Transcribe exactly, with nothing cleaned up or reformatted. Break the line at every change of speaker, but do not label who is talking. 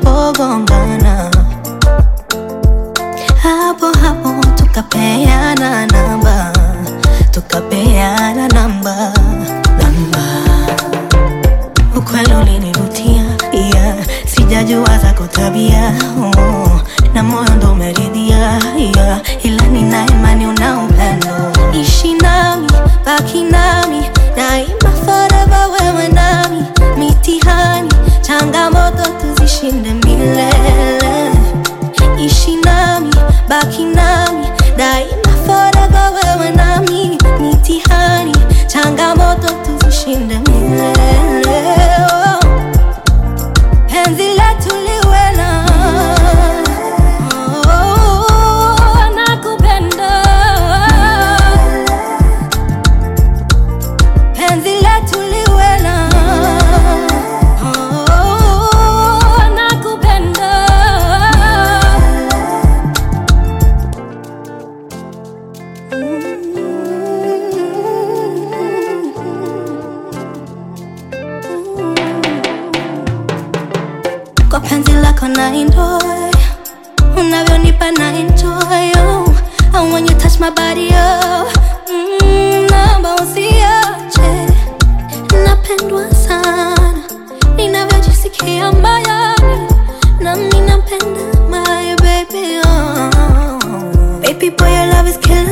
tulipogongana. Hapo hapo tukapeana namba, tukapeana namba, namba. Ukweli ulinivutia, yeah. Sijajua zako tabia, oh. Na moyo ndo umeridhia, yeah. Ila nina imani una upendo. Ishi nami, baki nami, daima forever wewe nami. Mitihani, changamoto tuzishinde milele. Ishi nami, baki nami, daima forever wewe nami. Mitihani, changamoto tuzishinde milele. Oh. Penzi letu liwe na oh, nakupenda. Penzi letu liwe na oh, nakupenda. Kwa penzi lako na enjoy, unavyonipa na enjoy, oh. And when you touch my body, oh, mm, naomba usiache. Napendwa sana, ninavyojisikia moyoni. Nami napenda my baby, oh. Baby boy, your love is killing